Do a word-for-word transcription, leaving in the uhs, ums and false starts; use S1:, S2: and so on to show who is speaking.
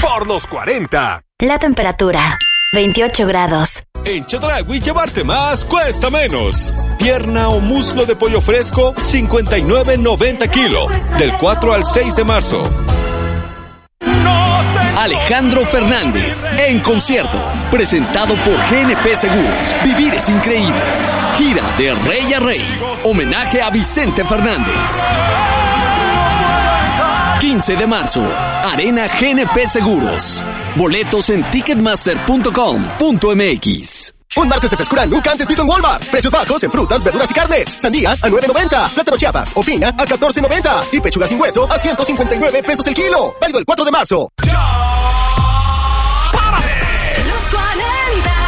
S1: por los cuarenta.
S2: La temperatura, veintiocho grados.
S3: En Chedraui llevarte más cuesta menos. Pierna o muslo de pollo fresco, cincuenta y nueve noventa kilo. Del cuatro al seis de marzo. Alejandro Fernández, en concierto. Presentado por G N P Seguros. Vivir es increíble. Gira de rey a rey. Homenaje a Vicente Fernández. quince de marzo. Arena G N P Seguros. Boletos en ticketmaster punto com punto m x.
S4: Un martes de frescura nunca antes visto en Walmart. Precios bajos en frutas, verduras y carnes. Sandía a nueve noventa. Plátano Chiapas o piña a catorce noventa. Y pechuga sin hueso a ciento cincuenta y nueve pesos el kilo. Válido el cuatro de marzo.
S1: ¡Ya!